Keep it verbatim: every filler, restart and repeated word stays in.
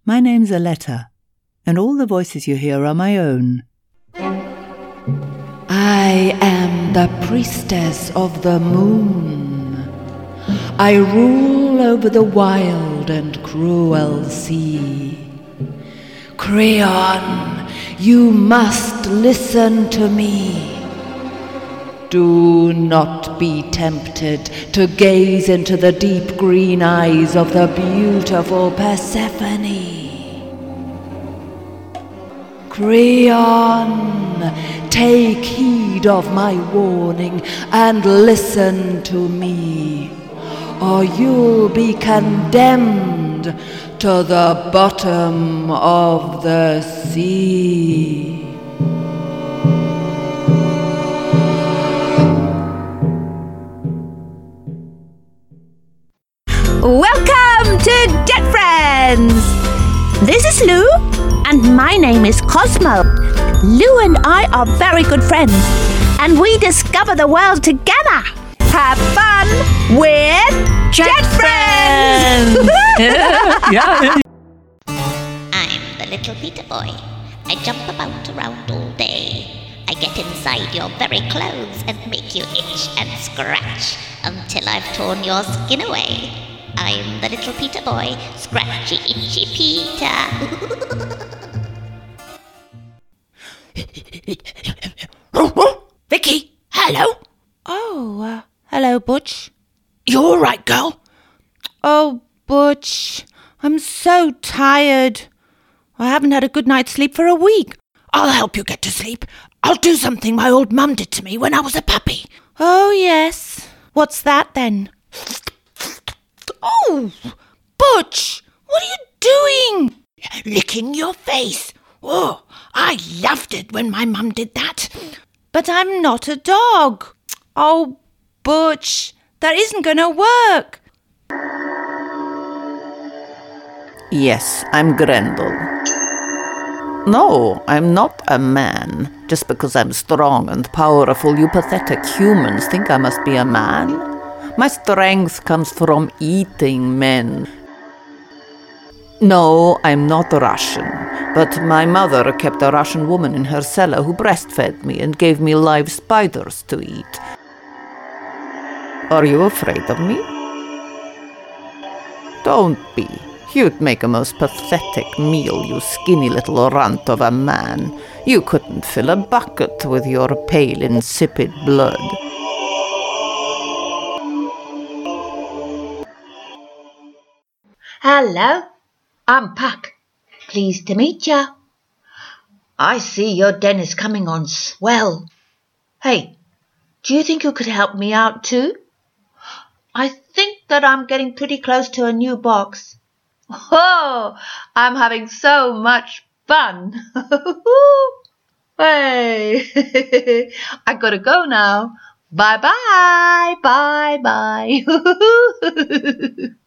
My name's Aletta, and all the voices you hear are my own. I am the priestess of the moon. I rule over the wild and cruel sea. Creon, you must listen to me. Do not be tempted to gaze into the deep green eyes of the beautiful Persephone. Creon, take heed of my warning and listen to me, or you'll be condemned to the bottom of the sea. Welcome to Dead Friends! This is Lou, and my name is Cosmo. Lou and I are very good friends, and we discover the world together. Have fun with Dead Friends! Yeah. I'm the little Peter boy. I jump about around all day. I get inside your very clothes and make you itch and scratch until I've torn your skin away. I'm the little Peter boy, scratchy itchy Peter. Vicky, hello. Oh, uh, hello, Butch. You all right, girl? Oh, Butch, I'm so tired. I haven't had a good night's sleep for a week. I'll help you get to sleep. I'll do something my old mum did to me when I was a puppy. Oh, yes. What's that, then? Oh, Butch, what are you doing? Licking your face. Oh, I loved it when my mum did that. But I'm not a dog. Oh, Butch, that isn't going to work. Yes, I'm Grendel. No, I'm not a man. Just because I'm strong and powerful, you pathetic humans think I must be a man. My strength comes from eating men. No, I'm not Russian, but my mother kept a Russian woman in her cellar who breastfed me and gave me live spiders to eat. Are you afraid of me? Don't be. You'd make a most pathetic meal, you skinny little runt of a man. You couldn't fill a bucket with your pale, insipid blood. Hello, I'm Puck. Pleased to meet ya. I see your den is coming on swell. Hey, do you think you could help me out too? I think that I'm getting pretty close to a new box. Oh, I'm having so much fun. Hey, I gotta go now. Bye bye, bye bye.